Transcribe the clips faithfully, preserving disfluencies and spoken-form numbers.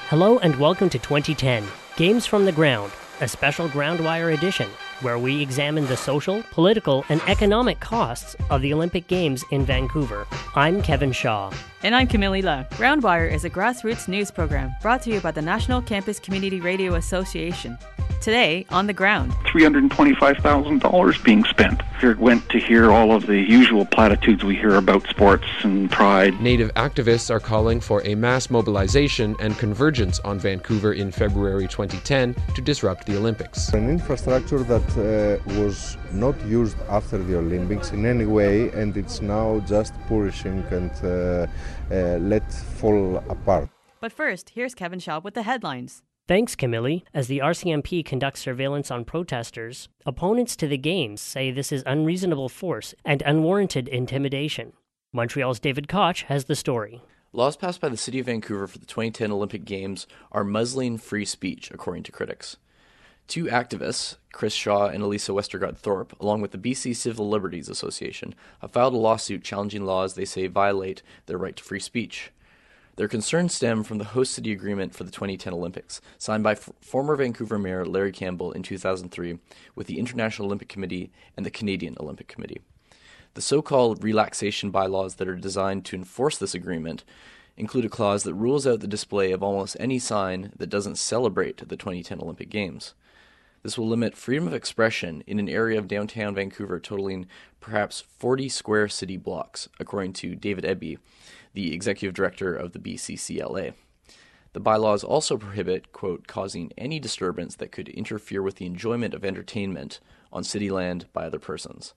Hello and welcome to twenty ten, Games from the Ground, a special Groundwire edition, where we examine the social, political, and economic costs of the Olympic Games in Vancouver. I'm Kevin Shaw. And I'm Camille La. Groundwire is a grassroots news program brought to you by the National Campus Community Radio Association. Today, on the ground. three hundred twenty-five thousand dollars being spent. Here went to hear all of the usual platitudes we hear about sports and pride. Native activists are calling for a mass mobilization and convergence on Vancouver in February twenty ten to disrupt the Olympics. An infrastructure that uh, was not used after the Olympics in any way, and it's now just perishing and uh, uh, let fall apart. But first, here's Kevin Shaw with the headlines. Thanks, Camille. As the R C M P conducts surveillance on protesters, opponents to the Games say this is unreasonable force and unwarranted intimidation. Montreal's David Koch has the story. Laws passed by the City of Vancouver for the twenty ten Olympic Games are muzzling free speech, according to critics. Two activists, Chris Shaw and Elisa Westergaard Thorpe, along with the B C Civil Liberties Association, have filed a lawsuit challenging laws they say violate their right to free speech. Their concerns stem from the host city agreement for the twenty ten Olympics, signed by f- former Vancouver Mayor Larry Campbell in two thousand three with the International Olympic Committee and the Canadian Olympic Committee. The so-called relaxation bylaws that are designed to enforce this agreement include a clause that rules out the display of almost any sign that doesn't celebrate the twenty ten Olympic Games. This will limit freedom of expression in an area of downtown Vancouver totaling perhaps forty square city blocks, according to David Eby, the executive director of the B C C L A. The bylaws also prohibit, quote, causing any disturbance that could interfere with the enjoyment of entertainment on city land by other persons.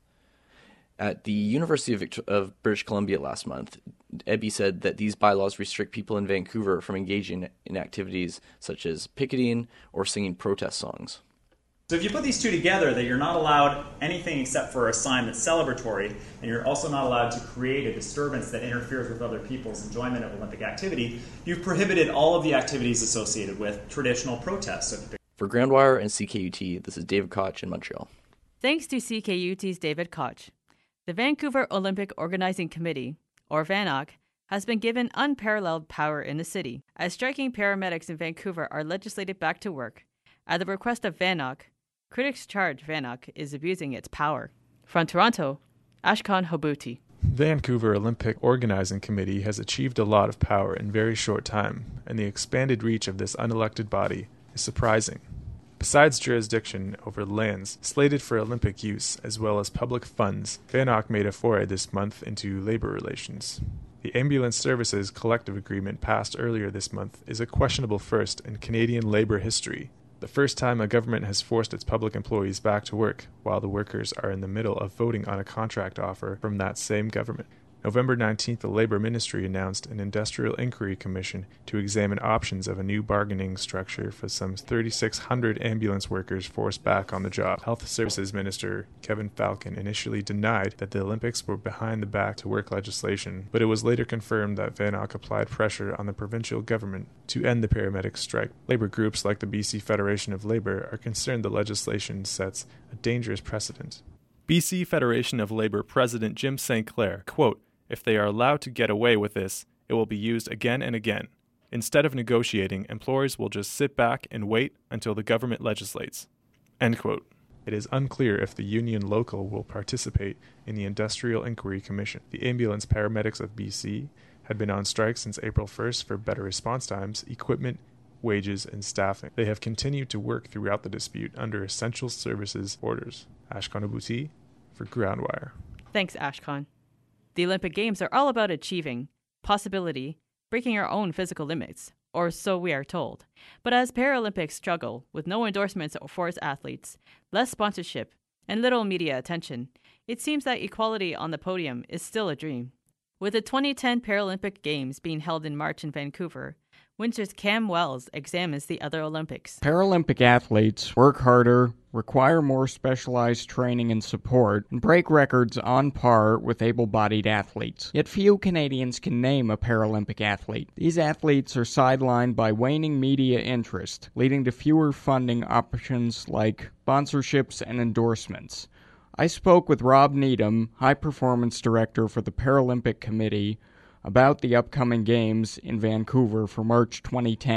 At the University of, Victor- of British Columbia last month, Eby said that these bylaws restrict people in Vancouver from engaging in activities such as picketing or singing protest songs. So if you put these two together, that you're not allowed anything except for a sign that's celebratory, and you're also not allowed to create a disturbance that interferes with other people's enjoyment of Olympic activity, you've prohibited all of the activities associated with traditional protests. For Groundwire and C K U T, this is David Koch in Montreal. Thanks to C K U T's David Koch. The Vancouver Olympic Organizing Committee, or V A N O C, has been given unparalleled power in the city, as striking paramedics in Vancouver are legislated back to work. At the request of V A N O C, critics charge V A N O C is abusing its power. From Toronto, Ashkan Hobuti. Vancouver Olympic Organizing Committee has achieved a lot of power in very short time, and the expanded reach of this unelected body is surprising. Besides jurisdiction over lands slated for Olympic use as well as public funds, V A N O C made a foray this month into labor relations. The Ambulance Services Collective Agreement passed earlier this month is a questionable first in Canadian labor history. The first time a government has forced its public employees back to work while the workers are in the middle of voting on a contract offer from that same government. November nineteenth, the Labour Ministry announced an Industrial Inquiry Commission to examine options of a new bargaining structure for some three thousand six hundred ambulance workers forced back on the job. Health Services Minister Kevin Falcon initially denied that the Olympics were behind the back-to-work legislation, but it was later confirmed that V A N O C applied pressure on the provincial government to end the paramedic strike. Labour groups like the B C Federation of Labour are concerned the legislation sets a dangerous precedent. B C Federation of Labour President Jim Saint Clair, quote, "If they are allowed to get away with this, it will be used again and again. Instead of negotiating, employers will just sit back and wait until the government legislates." End quote. It is unclear if the union local will participate in the Industrial Inquiry Commission. The ambulance paramedics of B C had been on strike since April first for better response times, equipment, wages, and staffing. They have continued to work throughout the dispute under essential services orders. Ashkan Hobuti for Groundwire. Thanks, Ashkan. The Olympic Games are all about achieving, possibility, breaking our own physical limits, or so we are told. But as Paralympics struggle with no endorsements for its athletes, less sponsorship, and little media attention, it seems that equality on the podium is still a dream. With the twenty ten Paralympic Games being held in March in Vancouver, Windsor's Cam Wells examines the other Olympics. Paralympic athletes work harder, require more specialized training and support, and break records on par with able-bodied athletes. Yet few Canadians can name a Paralympic athlete. These athletes are sidelined by waning media interest, leading to fewer funding options like sponsorships and endorsements. I spoke with Rob Needham, High Performance Director for the Paralympic Committee, about the upcoming Games in Vancouver for March twenty ten.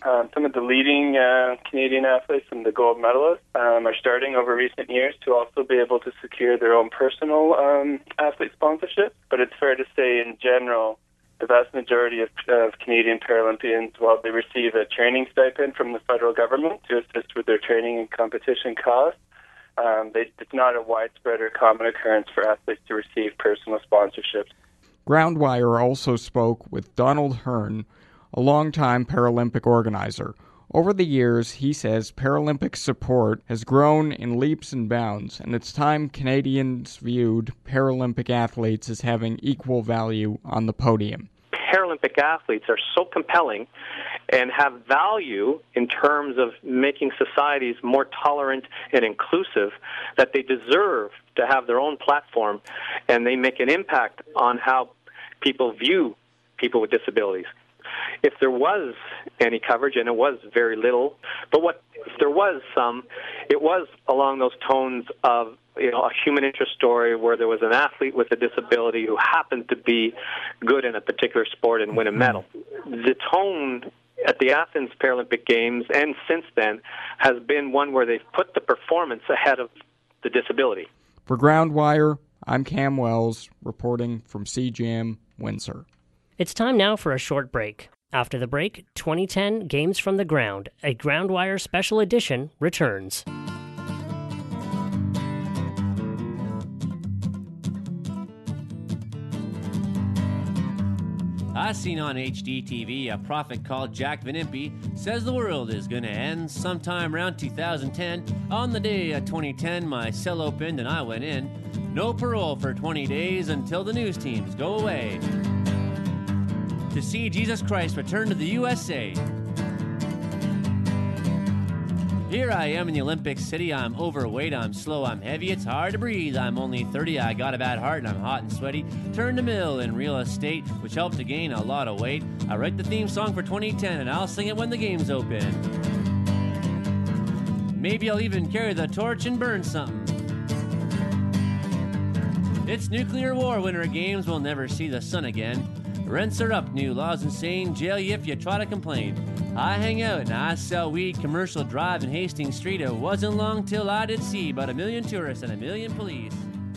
Um, some of the leading uh, Canadian athletes and the gold medalists um, are starting over recent years to also be able to secure their own personal um, athlete sponsorship. But it's fair to say, in general, the vast majority of, of Canadian Paralympians, while they receive a training stipend from the federal government to assist with their training and competition costs, um, they, it's not a widespread or common occurrence for athletes to receive personal sponsorships. Groundwire also spoke with Donald Hearn, a longtime Paralympic organizer. Over the years, he says Paralympic support has grown in leaps and bounds, and it's time Canadians viewed Paralympic athletes as having equal value on the podium. Paralympic athletes are so compelling and have value in terms of making societies more tolerant and inclusive that they deserve to have their own platform, and they make an impact on how people view people with disabilities. If there was any coverage, and it was very little, but what if there was some, it was along those tones of, you know, a human interest story where there was an athlete with a disability who happened to be good in a particular sport and win a medal. The tone at the Athens Paralympic Games and since then has been one where they've put the performance ahead of the disability. For Groundwire, I'm Cam Wells, reporting from C G M Windsor. It's time now for a short break. After the break, twenty ten Games from the Ground, a Groundwire special edition, returns. I seen on H D T V a prophet called Jack Van Impe says the world is gonna end sometime around two thousand ten. On the day of twenty ten, my cell opened and I went in. No parole for twenty days until the news teams go away to see Jesus Christ return to the U S A. Here I am in the Olympic City. I'm overweight, I'm slow, I'm heavy, it's hard to breathe. I'm only thirty, I got a bad heart, and I'm hot and sweaty. Turned to mill in real estate, which helped to gain a lot of weight. I write the theme song for twenty ten, and I'll sing it when the games open. Maybe I'll even carry the torch and burn something. It's nuclear war, Winter Games, we'll never see the sun again. Rents are up, new laws insane, jail you if you try to complain. I hang out and I sell weed, Commercial Drive and Hastings Street. It wasn't long till I did see about a million tourists and a million police.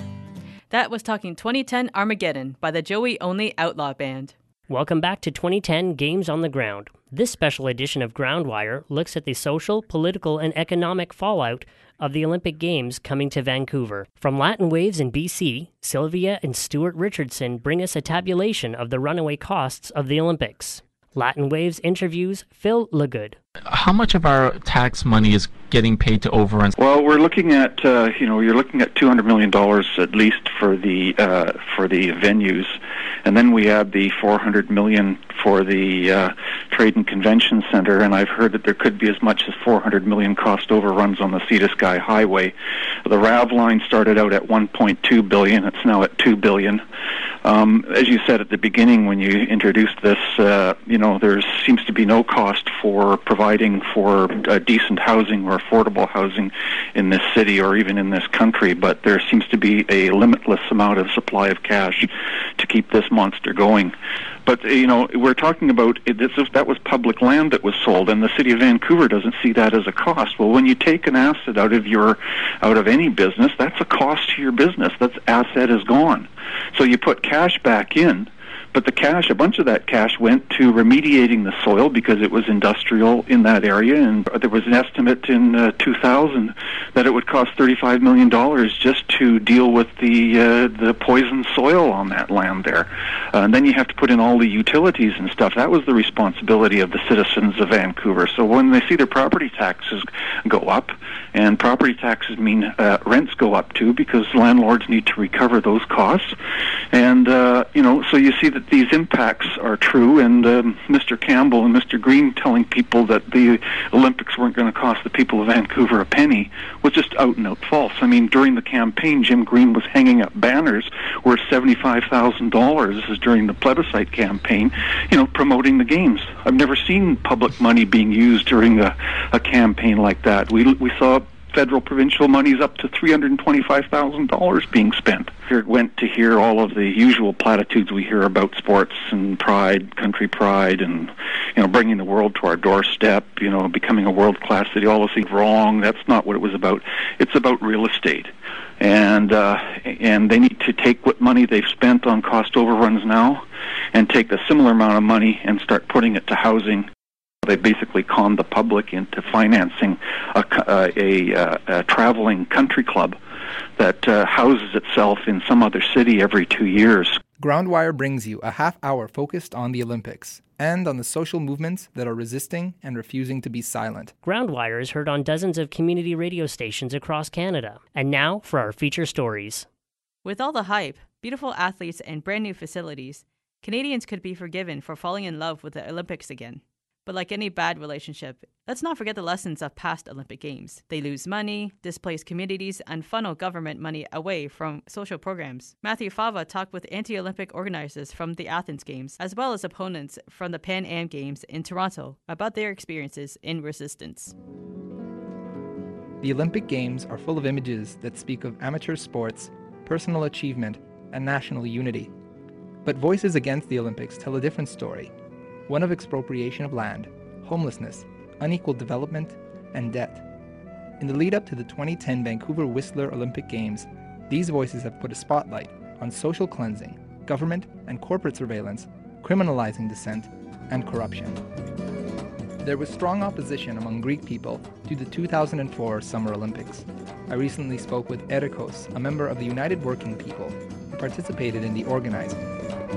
That was Talking twenty ten Armageddon by the Joey Only Outlaw Band. Welcome back to twenty ten Games on the Ground. This special edition of Groundwire looks at the social, political, and economic fallout of the Olympic Games coming to Vancouver. From Latin Waves in B C, Sylvia and Stuart Richardson bring us a tabulation of the runaway costs of the Olympics. Latin Waves interviews Phil Legood. How much of our tax money is getting paid to overruns? Well, we're looking at, uh, you know, you're looking at two hundred million dollars at least for the uh, for the venues, and then we add the four hundred million dollars for the uh, Trade and Convention Center, and I've heard that there could be as much as four hundred million dollars cost overruns on the Sea to Sky Highway. The R A V line started out at one point two billion dollars. It's now at two billion dollars. Um, as you said at the beginning when you introduced this, uh, you know, there seems to be no cost for providing for uh, decent housing or affordable housing in this city or even in this country, but there seems to be a limitless amount of supply of cash to keep this monster going. But, you know, we're talking about, it, this, that was public land that was sold, and the city of Vancouver doesn't see that as a cost. Well, when you take an asset out of your, out of any business, that's a cost to your business. That asset is gone. So you put cash back in, but the cash, a bunch of that cash went to remediating the soil because it was industrial in that area, and there was an estimate in uh, two thousand that it would cost thirty-five million dollars just to deal with the uh, the poisoned soil on that land there. Uh, and then you have to put in all the utilities and stuff. That was the responsibility of the citizens of Vancouver. So when they see their property taxes go up, and property taxes mean uh, rents go up too because landlords need to recover those costs, and uh, you know, so you see that these impacts are true, and um, Mister Campbell and Mister Green telling people that the Olympics weren't going to cost the people of Vancouver a penny was just out and out false. I mean, during the campaign, Jim Green was hanging up banners worth seventy-five thousand dollars. This is during the plebiscite campaign, you know, promoting the games. I've never seen public money being used during a, a campaign like that. We we saw federal, provincial monies up to three hundred twenty-five thousand dollars being spent. Here went to hear all of the usual platitudes we hear about sports and pride, country pride, and you know, bringing the world to our doorstep, you know, becoming a world-class city, all those things wrong. That's not what it was about. It's about real estate. And uh, and they need to take what money they've spent on cost overruns now and take a similar amount of money and start putting it to housing. They basically conned the public into financing a, a, a, a traveling country club that uh, houses itself in some other city every two years. Groundwire brings you a half hour focused on the Olympics and on the social movements that are resisting and refusing to be silent. Groundwire is heard on dozens of community radio stations across Canada. And now for our feature stories. With all the hype, beautiful athletes, and brand new facilities, Canadians could be forgiven for falling in love with the Olympics again. But like any bad relationship, let's not forget the lessons of past Olympic Games. They lose money, displace communities, and funnel government money away from social programs. Matthew Fava talked with anti-Olympic organizers from the Athens Games, as well as opponents from the Pan Am Games in Toronto, about their experiences in resistance. The Olympic Games are full of images that speak of amateur sports, personal achievement, and national unity. But voices against the Olympics tell a different story. One of expropriation of land, homelessness, unequal development, and debt. In the lead-up to the twenty ten Vancouver Whistler Olympic Games, these voices have put a spotlight on social cleansing, government and corporate surveillance, criminalizing dissent, and corruption. There was strong opposition among Greek people to the two thousand four Summer Olympics. I recently spoke with Erikos, a member of the United Working People, who participated in the organizing.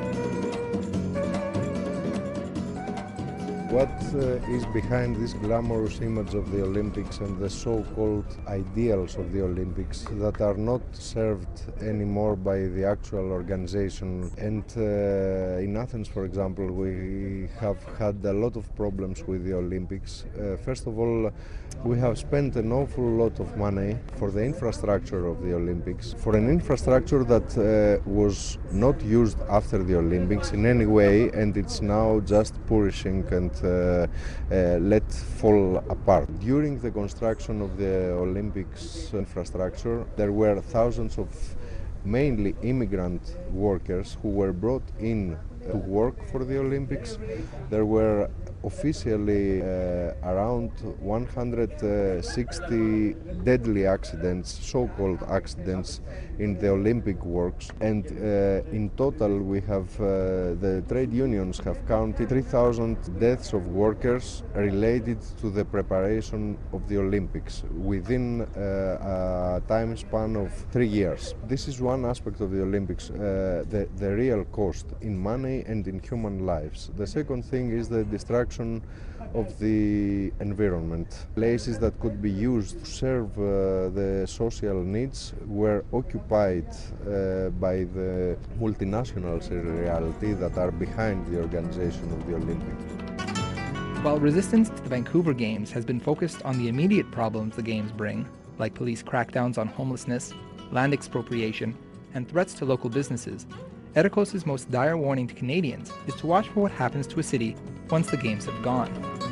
What uh, is behind this glamorous image of the Olympics and the so-called ideals of the Olympics that are not served anymore by the actual organization? And uh, in Athens, for example, we have had a lot of problems with the Olympics. Uh, first of all, we have spent an awful lot of money for the infrastructure of the Olympics, for an infrastructure that uh, was not used after the Olympics in any way, and it's now just perishing and Uh, uh, let fall apart. During the construction of the Olympics infrastructure, there were thousands of mainly immigrant workers who were brought in to work for the Olympics. There were officially uh, around one hundred sixty deadly accidents, so-called accidents, in the Olympic works, and uh, in total we have, uh, the trade unions have counted three thousand deaths of workers related to the preparation of the Olympics within uh, a time span of three years. This is one aspect of the Olympics, uh, the, the real cost in money and in human lives. The second thing is the destruction of the environment. Places that could be used to serve uh, the social needs were occupied uh, by the multinationals in reality that are behind the organization of the Olympics. While resistance to the Vancouver Games has been focused on the immediate problems the Games bring, like police crackdowns on homelessness, land expropriation, and threats to local businesses, Erikos' most dire warning to Canadians is to watch for what happens to a city once the Games have gone.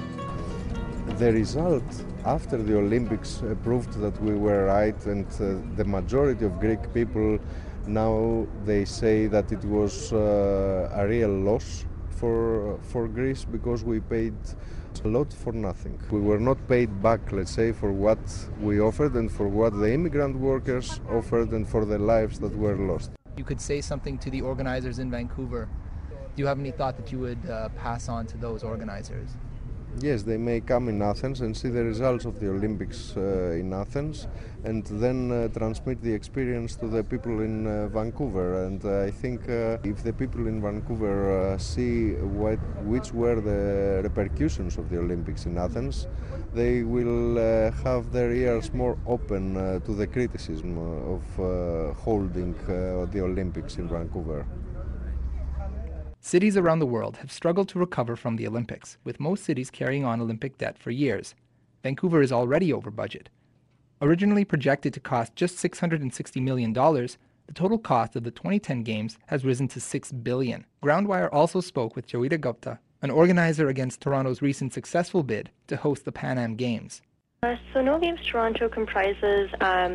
The result after the Olympics uh, proved that we were right, and uh, the majority of Greek people now they say that it was uh, a real loss for for Greece because we paid a lot for nothing. We were not paid back, let's say, for what we offered and for what the immigrant workers offered and for the lives that were lost. You could say something to the organizers in Vancouver. Do you have any thought that you would uh, pass on to those organizers? Yes, they may come in Athens and see the results of the Olympics uh, in Athens, and then uh, transmit the experience to the people in uh, Vancouver. And uh, I think uh, if the people in Vancouver uh, see what, which were the repercussions of the Olympics in Athens, they will uh, have their ears more open uh, to the criticism of uh, holding uh, the Olympics in Vancouver. Cities around the world have struggled to recover from the Olympics, with most cities carrying on Olympic debt for years. Vancouver is already over budget. Originally projected to cost just six hundred sixty million dollars, the total cost of the twenty ten Games has risen to six billion dollars. Groundwire also spoke with Joita Gupta, an organizer against Toronto's recent successful bid to host the Pan Am Games. Uh, so No Games Toronto comprises um,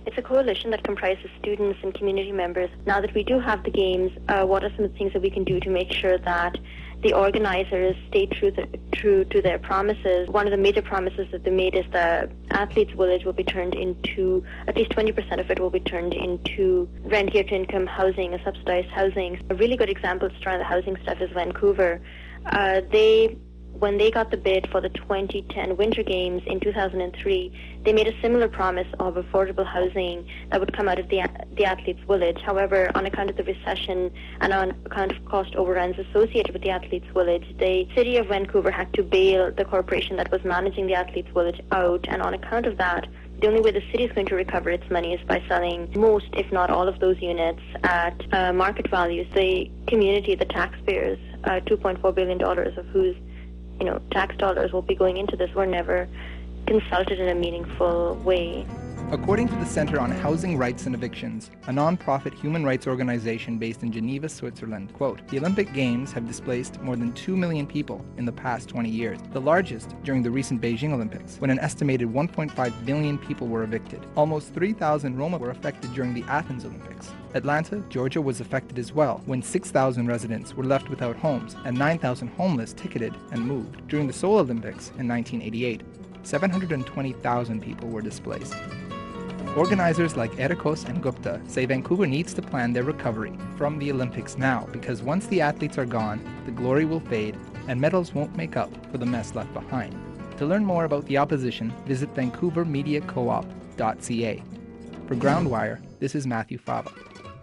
It's a coalition that comprises students and community members. Now that we do have the games, uh, what are some of the things that we can do to make sure that the organizers stay true, to, true to their promises? One of the major promises that they made is the Athletes Village will be turned into, at least twenty percent of it will be turned into rent geared to income housing, a subsidized housing. A really good example to try the housing stuff is Vancouver. Uh, they When they got the bid for the twenty ten Winter Games in two thousand three, they made a similar promise of affordable housing that would come out of the the Athletes Village. However, on account of the recession and on account of cost overruns associated with the Athletes Village, the City of Vancouver had to bail the corporation that was managing the Athletes Village out, and on account of that, the only way the city is going to recover its money is by selling most, if not all, of those units at uh, market values. The community, the taxpayers, uh, two point four billion dollars of whose you know, tax dollars will be going into this, were never consulted in a meaningful way. According to the Center on Housing Rights and Evictions, a non-profit human rights organization based in Geneva, Switzerland, quote, the Olympic Games have displaced more than two million people in the past twenty years, the largest during the recent Beijing Olympics, when an estimated one point five million people were evicted. Almost three thousand Roma were affected during the Athens Olympics. Atlanta, Georgia was affected as well, when six thousand residents were left without homes and nine thousand homeless ticketed and moved. During the Seoul Olympics in nineteen eighty-eight, seven hundred twenty thousand people were displaced. Organizers like Ericos and Gupta say Vancouver needs to plan their recovery from the Olympics now, because once the athletes are gone, the glory will fade and medals won't make up for the mess left behind. To learn more about the opposition, visit vancouver media co op dot c a. For Groundwire, this is Matthew Fava.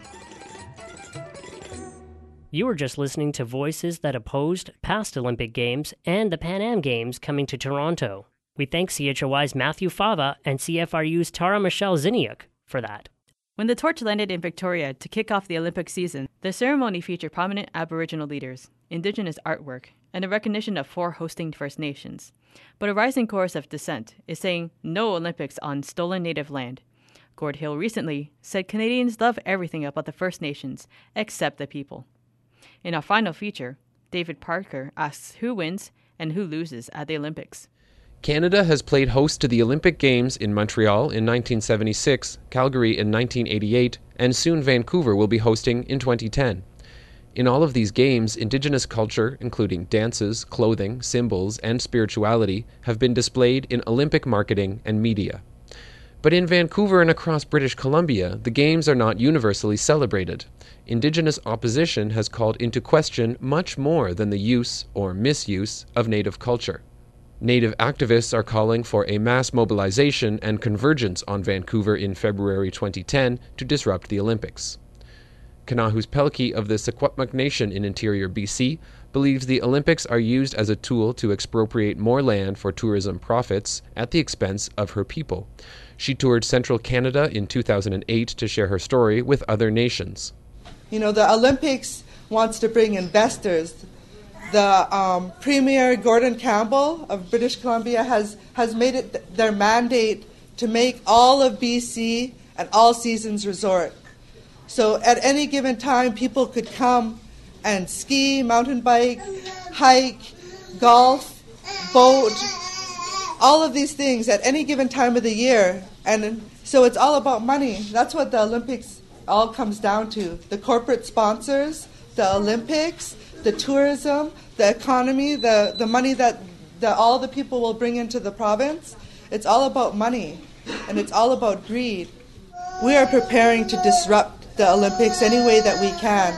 You were just listening to voices that opposed past Olympic Games and the Pan Am Games coming to Toronto. We thank C H O I's Matthew Fava and C F R U's Tara Michelle Ziniuk for that. When the torch landed in Victoria to kick off the Olympic season, the ceremony featured prominent Aboriginal leaders, Indigenous artwork, and a recognition of four hosting First Nations. But a rising chorus of dissent is saying no Olympics on stolen Native land. Gord Hill recently said Canadians love everything about the First Nations except the people. In our final feature, David Parker asks who wins and who loses at the Olympics. Canada has played host to the Olympic Games in Montreal in nineteen seventy-six, Calgary in nineteen eighty-eight, and soon Vancouver will be hosting in twenty ten. In all of these games, Indigenous culture, including dances, clothing, symbols, and spirituality, have been displayed in Olympic marketing and media. But in Vancouver and across British Columbia, the Games are not universally celebrated. Indigenous opposition has called into question much more than the use or misuse of Native culture. Native activists are calling for a mass mobilization and convergence on Vancouver in February twenty ten to disrupt the Olympics. Kanahus Pelkey of the Secwepemc Nation in interior B C believes the Olympics are used as a tool to expropriate more land for tourism profits at the expense of her people. She toured central Canada in two thousand eight to share her story with other nations. You know, the Olympics wants to bring investors. The um, Premier Gordon Campbell of British Columbia has, has made it th- their mandate to make all of B C an all-seasons resort. So at any given time, people could come and ski, mountain bike, hike, golf, boat, all of these things at any given time of the year. And so it's all about money. That's what the Olympics all comes down to. The corporate sponsors, the Olympics, the tourism, the economy, the, the money that the, all the people will bring into the province. It's all about money, and it's all about greed. We are preparing to disrupt the Olympics any way that we can,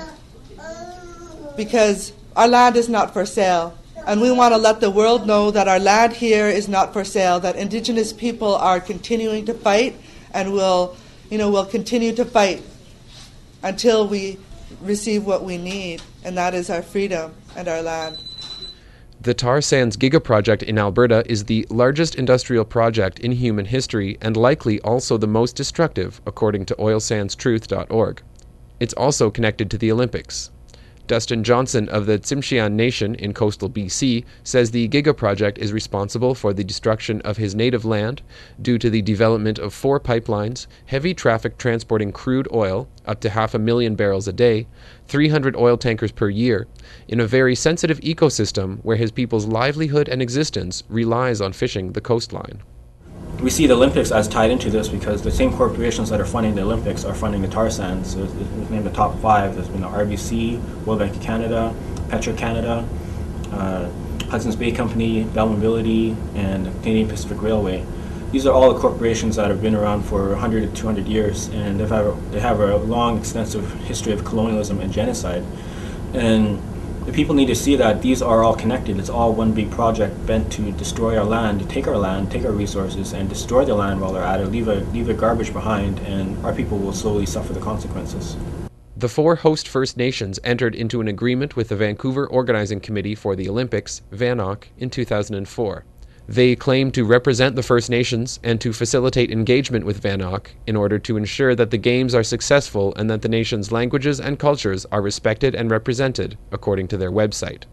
because our land is not for sale. And we want to let the world know that our land here is not for sale, that Indigenous people are continuing to fight and will, you know, will continue to fight until we receive what we need, and that is our freedom and our land. The tar sands gigaproject in Alberta is the largest industrial project in human history and likely also the most destructive, according to oil sands truth dot org. It's also connected to the Olympics. Dustin Johnson of the Tsimshian Nation in coastal B C says the Giga Project is responsible for the destruction of his native land due to the development of four pipelines, heavy traffic transporting crude oil, up to half a million barrels a day, three hundred oil tankers per year, in a very sensitive ecosystem where his people's livelihood and existence relies on fishing the coastline. we see the Olympics as tied into this because the same corporations that are funding the Olympics are funding the tar sands. So it's named the top five. There's been the R B C, World Bank of Canada, Petro-Canada, uh, Hudson's Bay Company, Bell Mobility, and Canadian Pacific Railway. These are all the corporations that have been around for one hundred to two hundred years, and they've have a, they have a long, extensive history of colonialism and genocide. And the people need to see that these are all connected. It's all one big project bent to destroy our land, to take our land, take our resources, and destroy the land while they're at it, leave, a, leave the garbage behind, and our people will slowly suffer the consequences. The four host First Nations entered into an agreement with the Vancouver Organizing Committee for the Olympics, VANOC, in two thousand four. They claim to represent the First Nations and to facilitate engagement with VANOC in order to ensure that the Games are successful and that the nation's languages and cultures are respected and represented, according to their website.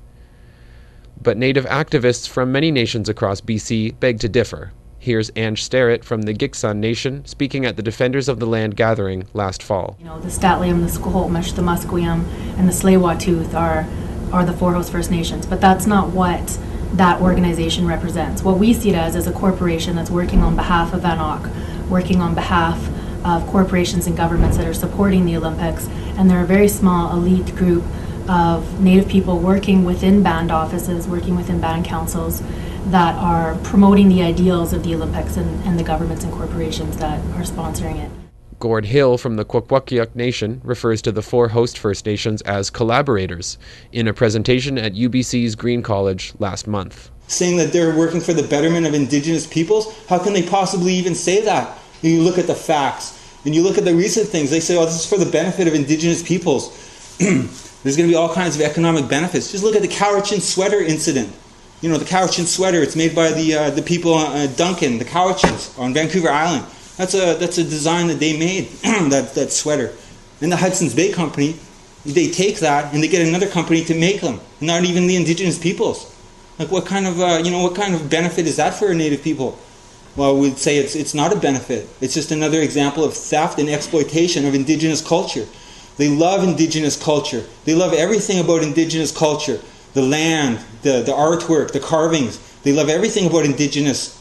But Native activists from many nations across B C beg to differ. Here's Ange Sterrett from the Gitxsan Nation speaking at the Defenders of the Land gathering last fall. You know, the Statliam, the Squamish, the Musqueam, and the Tsleil-Waututh are, are the four host First Nations, but that's not what that organization represents. What we see it as is a corporation that's working on behalf of VANOC, working on behalf of corporations and governments that are supporting the Olympics, and they're a very small elite group of Native people working within band offices, working within band councils that are promoting the ideals of the Olympics and, and the governments and corporations that are sponsoring it. Gord Hill from the Kwakwaka'wakw Nation refers to the four host First Nations as collaborators in a presentation at U B C's Green College last month. Saying that they're working for the betterment of Indigenous peoples, how can they possibly even say that? You look at the facts, and you look at the recent things, they say, oh, this is for the benefit of Indigenous peoples. There's going to be all kinds of economic benefits. Just look at the Cowichan sweater incident. You know, the Cowichan sweater, it's made by the uh, the people, uh, Duncan, the Cowicans on Vancouver Island. That's a that's a design that they made, that that sweater. And the Hudson's Bay Company, they take that and they get another company to make them. Not even the Indigenous peoples. Like what kind of uh, you know what kind of benefit is that for Native people? Well, we'd say it's it's not a benefit. It's just another example of theft and exploitation of Indigenous culture. They love Indigenous culture. They love everything about Indigenous culture. The land, the the artwork, the carvings. They love everything about Indigenous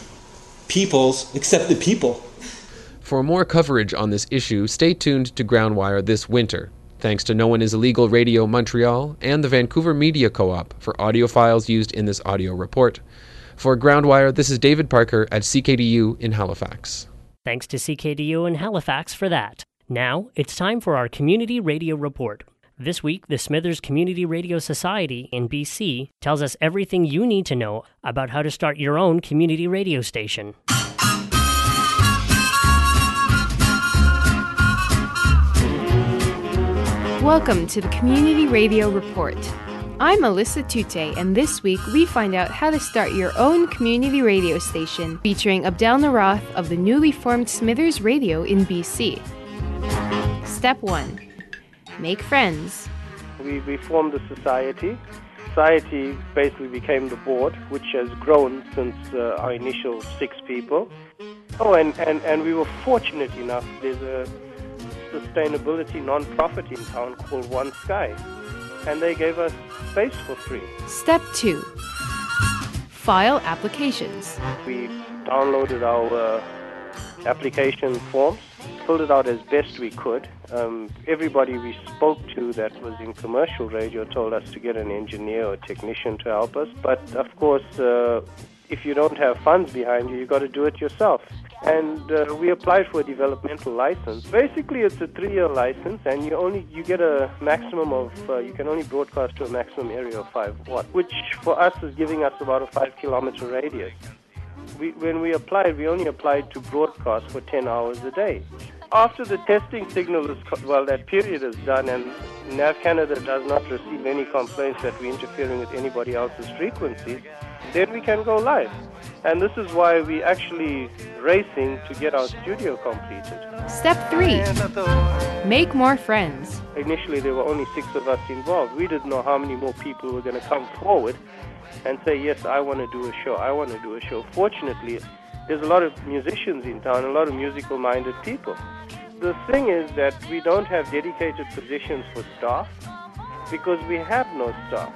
peoples except the people. For more coverage on this issue, stay tuned to Groundwire this winter, thanks to No One Is Illegal Radio Montreal and the Vancouver Media Co-op for audio files used in this audio report. For Groundwire, this is David Parker at C K D U in Halifax. Thanks to C K D U in Halifax for that. Now, it's time for our Community Radio Report. This week, the Smithers Community Radio Society in B C tells us everything you need to know about how to start your own community radio station. Welcome to the Community Radio Report. I'm Alyssa Tute, and this week we find out how to start your own community radio station featuring Abdel Narath of the newly formed Smithers Radio in B C. Step one. Make friends. We, we formed a society. Society basically became the board, which has grown since uh, our initial six people. Oh, and, and, and we were fortunate enough, there's a sustainability non-profit in town called One Sky, and they gave us space for free. Step two. File applications. We downloaded our uh, application forms, filled it out as best we could. Um, everybody we spoke to that was in commercial radio told us to get an engineer or technician to help us. But of course, uh, if you don't have funds behind you, you've got to do it yourself. And uh, we applied for a developmental license. Basically, it's a three-year license, and you only you get a maximum of uh, you can only broadcast to a maximum area of five watt, which for us is giving us about a five-kilometer radius. We, when we applied, we only applied to broadcast for ten hours a day. After the testing signal is, well, that period is done, and Nav Canada does not receive any complaints that we're interfering with anybody else's frequencies, then we can go live. And this is why we're actually racing to get our studio completed. Step three. Make more friends. Initially, there were only six of us involved. We didn't know how many more people were going to come forward and say, yes, I want to do a show, I want to do a show. Fortunately, there's a lot of musicians in town, a lot of musical-minded people. The thing is that we don't have dedicated positions for staff because we have no staff.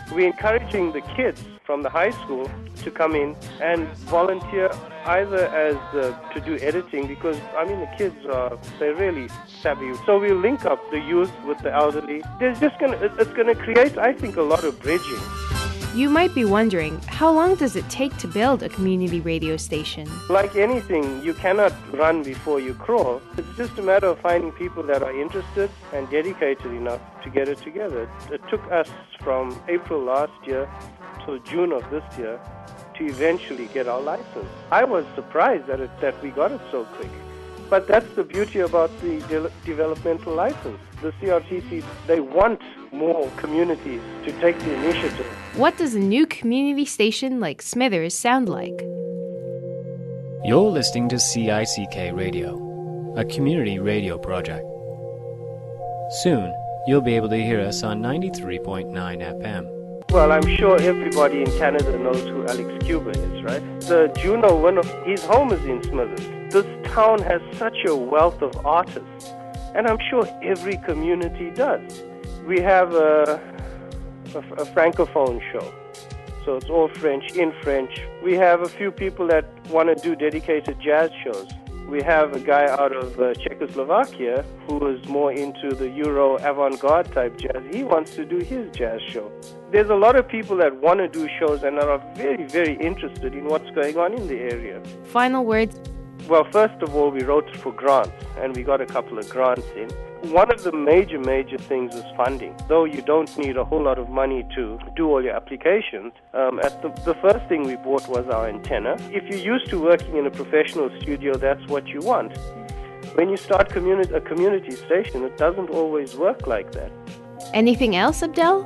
We're encouraging the kids from the high school to come in and volunteer either as uh, to do editing, because I mean the kids are they're really savvy. So we'll link up the youth with the elderly. There's just gonna it's gonna create, I think, a lot of bridging. You might be wondering, how long does it take to build a community radio station? Like anything, you cannot run before you crawl. It's just a matter of finding people that are interested and dedicated enough to get it together. It took us from April last year to June of this year to eventually get our license. I was surprised that it, that we got it so quick. But that's the beauty about the de- developmental license. The C R T C, they want more communities to take the initiative. What does a new community station like Smithers sound like? You're listening to C I C K Radio, a community radio project. Soon, you'll be able to hear us on ninety-three point nine F M. Well, I'm sure everybody in Canada knows who Alex Cuba is, right? The Juno winner, his home is in Smithers. This town has such a wealth of artists, and I'm sure every community does. We have a, a, a francophone show, so it's all French, in French. We have a few people that want to do dedicated jazz shows. We have a guy out of uh, Czechoslovakia who is more into the Euro avant-garde type jazz. He wants to do his jazz show. There's a lot of people that want to do shows and are very, very interested in what's going on in the area. Final words. Well, first of all, we wrote for grants, and we got a couple of grants in. One of the major, major things is funding. Though you don't need a whole lot of money to do all your applications, um, at the, the first thing we bought was our antenna. If you're used to working in a professional studio, that's what you want. When you start communi- a community station, it doesn't always work like that. Anything else, Abdel?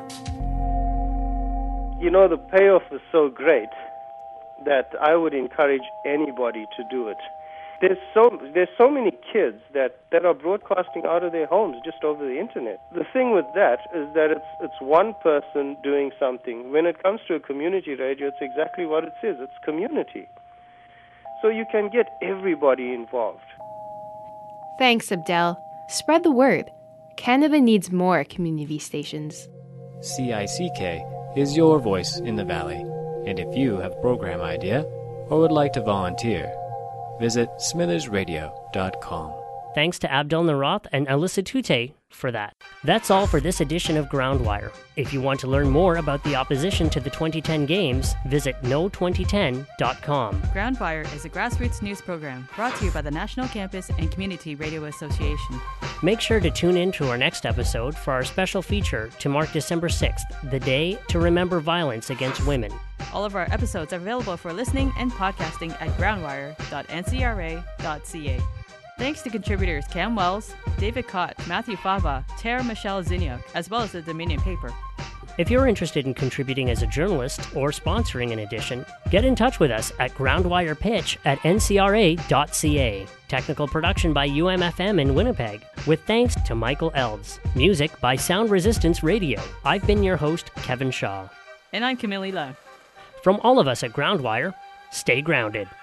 You know, the payoff is so great that I would encourage anybody to do it. There's so there's so many kids that, that are broadcasting out of their homes just over the internet. The thing with that is that it's it's one person doing something. When it comes to a community radio, it's exactly what it says. It's community. So you can get everybody involved. Thanks, Abdel. Spread the word. Canada needs more community stations. C I C K is your voice in the Valley. And if you have a program idea or would like to volunteer, visit smithers radio dot com. Thanks to Abdel Narath and Alyssa Tute for that. That's all for this edition of Groundwire. If you want to learn more about the opposition to the twenty ten games, visit no twenty ten dot com. Groundwire is a grassroots news program brought to you by the National Campus and Community Radio Association. Make sure to tune in to our next episode for our special feature to mark December sixth, the day to remember violence against women. All of our episodes are available for listening and podcasting at groundwire dot n c r a dot c a. Thanks to contributors Cam Wells, David Cott, Matthew Fava, Tara Michelle Zinniak, as well as the Dominion paper. If you're interested in contributing as a journalist or sponsoring an edition, get in touch with us at groundwirepitch at n c r a dot c a. Technical production by U M F M in Winnipeg, with thanks to Michael Elves. Music by Sound Resistance Radio. I've been your host, Kevin Shaw. And I'm Camille Love. From all of us at Groundwire, stay grounded.